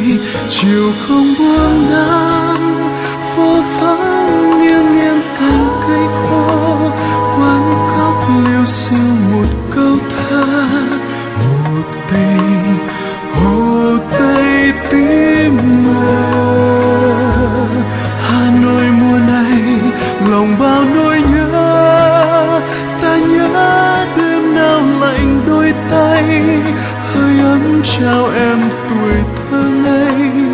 chiều không buông nắng phố vắng nghiêng nghiêng cành cây khô, quán khóc liêu xiêu một câu thơ. Hồ Tây tím mờ, Hà Nội mùa này lòng bao nỗi nhớ. Ta nhớ đêm nào lạnh đôi tay, hơi ấm trao em tuổi thơ ngây.